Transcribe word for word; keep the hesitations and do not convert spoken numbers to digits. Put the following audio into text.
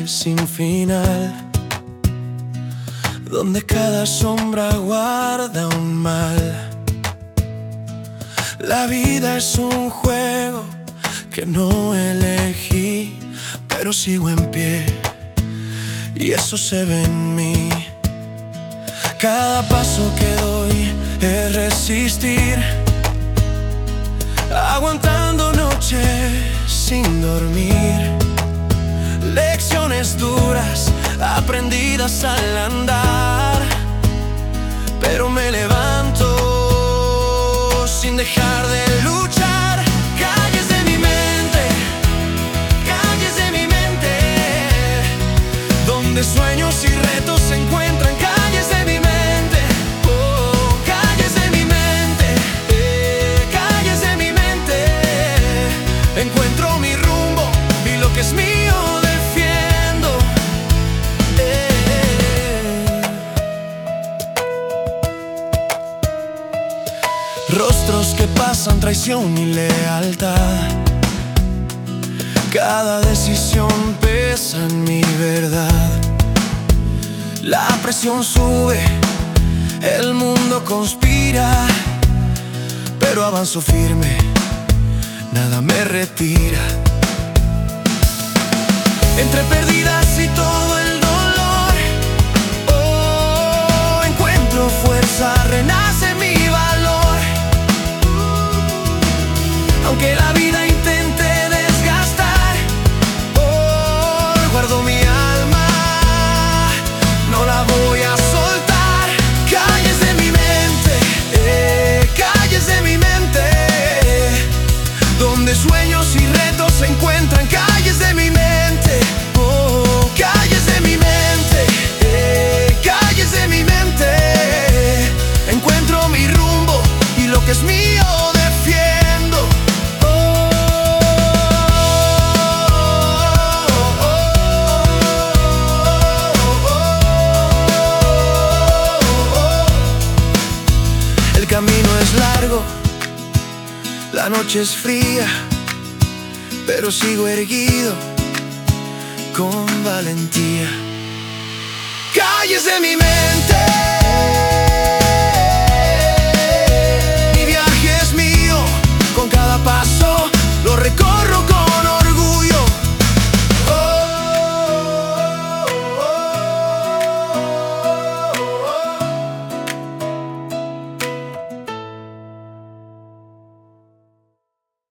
noche sin final, donde cada sombra guarda un mal. La vida es un juego que no elegí, pero sigo en pie y eso se ve en mí. Cada paso que doy es resistir, aguantando noches sin dormir. Lecciones duras aprendidas al andar, pero me levanto sin dejar de luchar. Calles de mi mente, calles de mi mente, donde sueños y retos se encuentran. Calles de mi mente, oh, calles de mi mente, eh, calles de mi mente. Encuentro mi rumbo y lo que es mío defiendo. eh. Rostros que pasan traición y lealtad, cada decisión pesa en mi verdad. La presión sube, el mundo conspira, pero avanzo firme, nada me retira. Entre pérdidas y todo el dolor, oh, encuentro fuerza, renace mi valor. Aunque la vida intente desgastar, oh, guardo mi alma, no la voy a soltar. Calles de mi mente, eh, calles de mi mente, donde sueños y retos se encuentran. Calles de mi mente, oh, calles de mi mente, eh, calles de mi mente. Encuentro mi rumbo y lo que es mío defiendo. El camino es largo, la noche es fría, pero sigo erguido con valentía. Calles de mi mente.